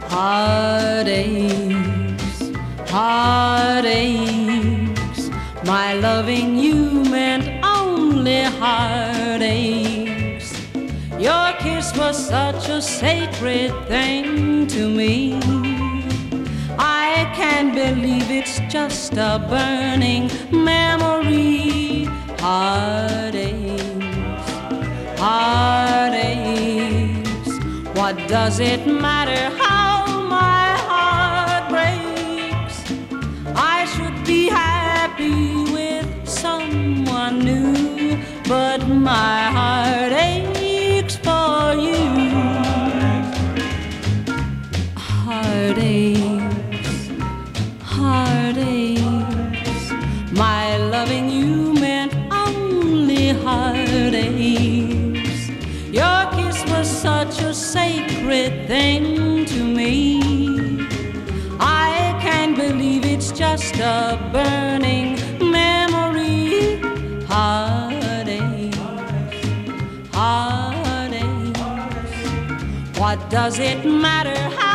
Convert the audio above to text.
Heartaches, heartaches. My loving you meant only heartaches. Your kiss was such a sacred thing to me. I can't believe it's just a burning memory. Heartaches, heartaches. What does it matter how my heart breaks? I should be happy with someone new, but my heart aches for you. Heartaches, heartaches. My loving you meant only heartaches. Your kiss was such a sacred thing to me. I can't believe it's just a burning memory. Heartaches, heartaches. What does it matter how